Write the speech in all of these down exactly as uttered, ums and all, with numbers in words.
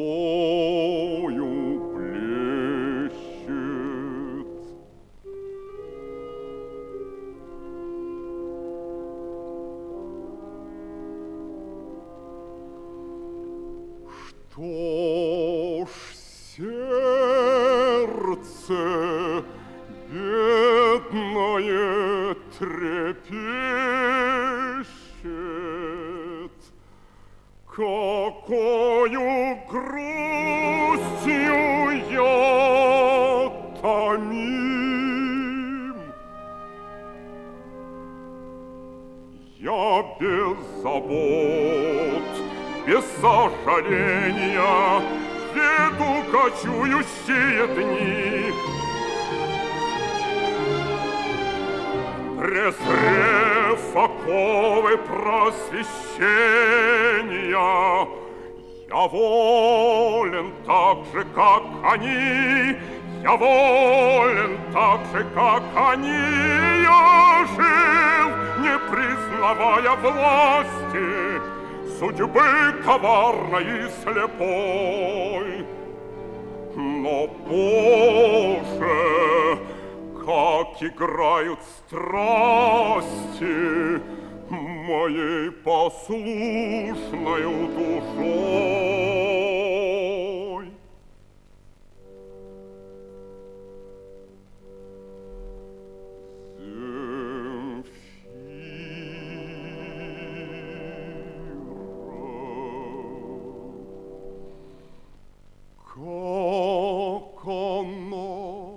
тобою блещет. Что ж сердце бедное трепещет, какою грустью я томим. Я без забот, без сожаления еду кочующие дни. Презрев оковы просвещения, я волен так же, как они, я волен так же, как они. Я жил, не признавая власти судьбы коварной и слепой. Но, Боже, как играют страсти моей послушною душой. Как она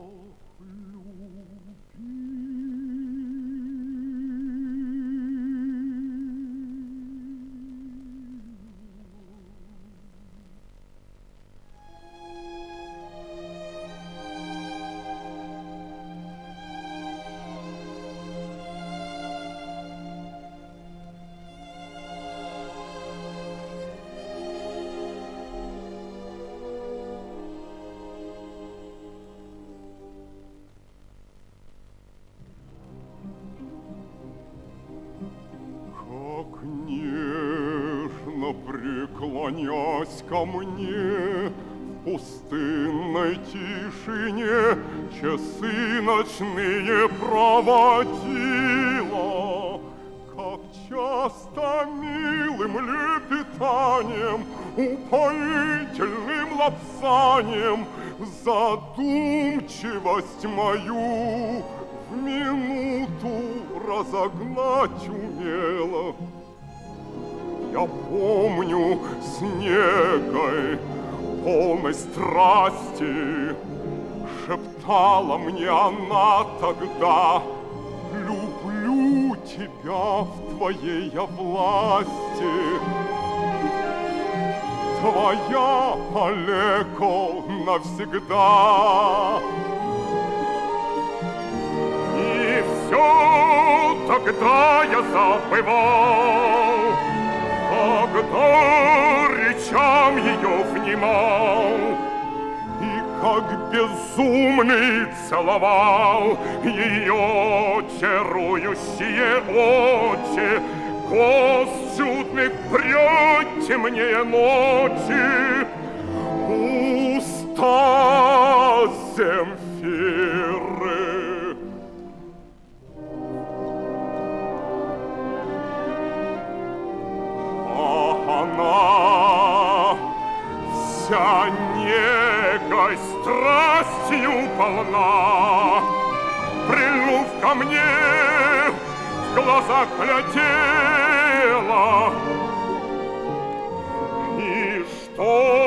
преклонясь ко мне в пустынной тишине, часы ночные проводила, как часто милым лепетанием, упоительным лапсанием задумчивость мою в минуту разогнать умела. Я помню с негой, полной страсти, шептала мне она тогда: люблю тебя в твоей я власти. Твоя, Олеко, навсегда. И все тогда я забывал, когда речам ее внимал, и как безумный целовал ее чарующие очи. Гость чудный прет темнее ночи, уста Земфиры. Она вся негой страстью полна, прильнув ко мне, в глаза глядела. И что